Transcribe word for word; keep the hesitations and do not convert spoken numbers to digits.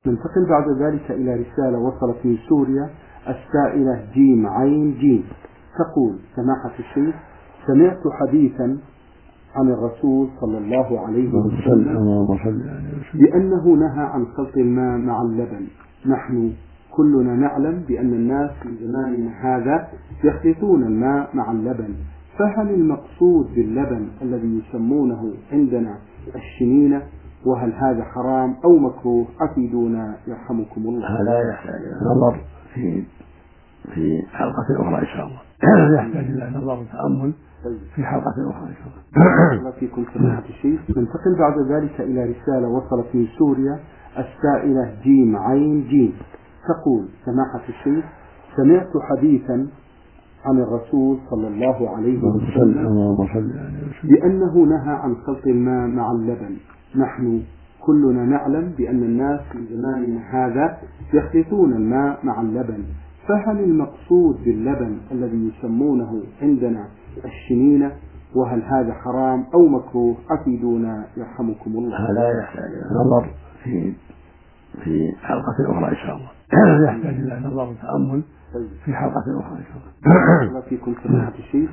ننتقل بعد ذلك إلى رسالة وصلت من سوريا السائلة جيم عين جيم، تقول: سماحة الشيخ، سمعت حديثا عن الرسول صلى الله عليه وسلم بأنه نهى عن خلط الماء مع اللبن. نحن كلنا نعلم بأن الناس في زماننا هذا يخلطون الماء مع اللبن، فهل المقصود باللبن الذي يسمونه عندنا الشنينة؟ وهل هذا حرام أو مكروه؟ أفيدونا يرحمكم الله. هذا يحتاج إلى نظر في في حلقة أخرى إن شاء الله. يحتاج إلى نظر وتأمل في حلقة أخرى إن شاء الله. الله فيكم سماحة الشيخ. ننتقل بعد ذلك إلى رسالة وصلت من سوريا السائلة جيم عين جيم، تقول: سماحة الشيخ، سمعت حديثا عن الرسول صلى الله عليه وسلم بأنه نهى عن خلط الماء مع اللبن. نحن كلنا نعلم بأن الناس في زماننا هذا يخلطون الماء مع اللبن، فهل المقصود باللبن الذي يسمونه عندنا الشنينة؟ وهل هذا حرام أو مكروه؟ أفيدونا يرحمكم الله. هذا يحتاج إلى نظر في في حلقة أخرى إن شاء الله. يحتاج إلى نظر وتأمل في حلقة أخرى إن شاء الله. الله فيكم سماحة الشيخ.